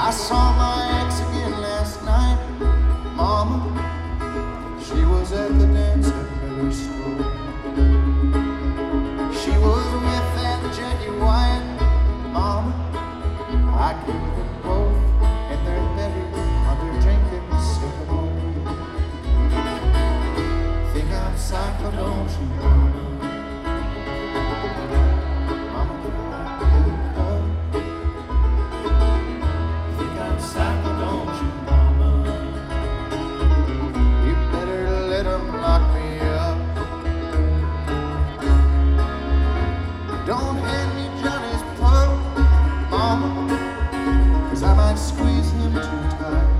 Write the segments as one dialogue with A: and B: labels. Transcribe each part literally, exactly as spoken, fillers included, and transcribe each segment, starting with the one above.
A: I saw my ex again last night, Mama. She was at the dance at Miller School. She was with that Jackie Wyatt, Mama. I killed them both, and they're buried under Jenkins' sycamore. Think I'm psycho, don't you, Mama? Mama, you love. Think I'm psycho, don't you, Mama? You better let 'em lock me up. Don't hand me Johnny's pub, Mama, 'cause I might squeeze him too tight.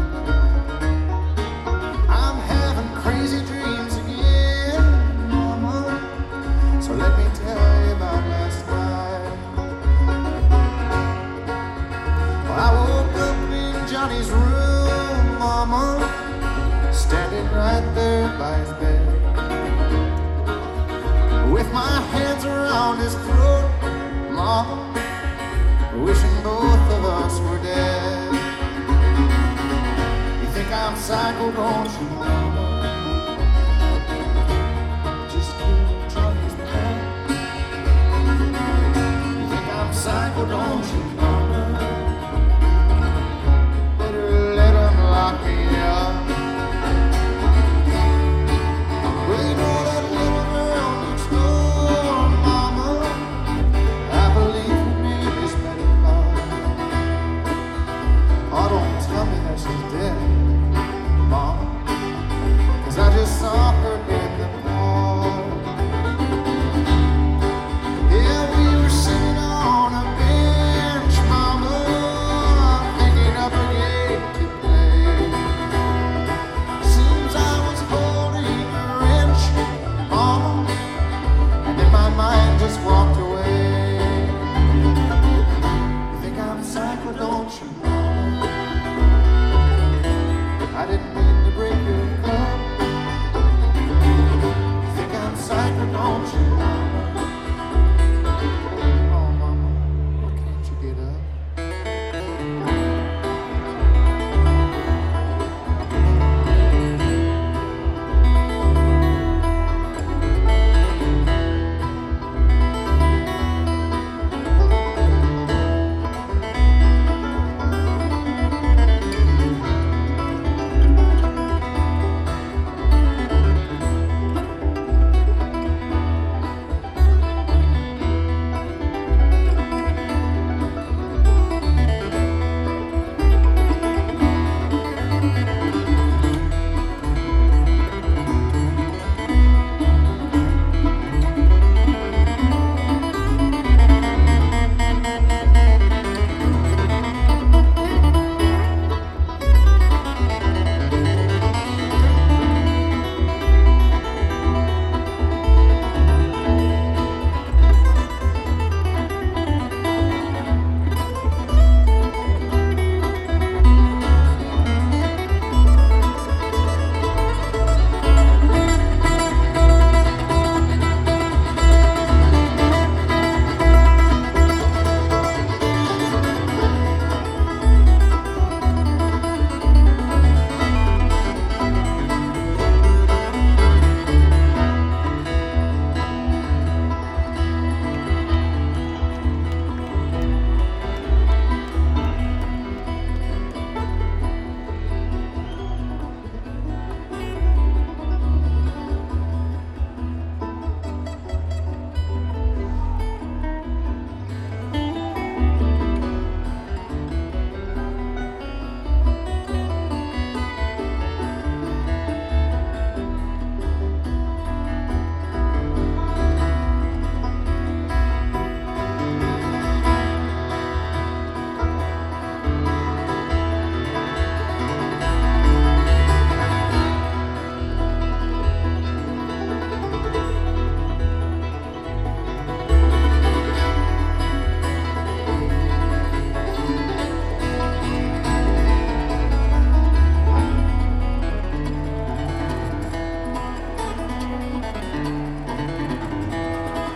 A: I'm having crazy dreams again, Mama, so let me tell you about last night. I woke up in Johnny's room, Mama, standing right there by his bed, with my hands around his throat, Mama, wishing both of us were dead. You think I'm psycho, don't you, Mama? Just kill Johnny's pet. You think I'm psycho, don't you, Mama?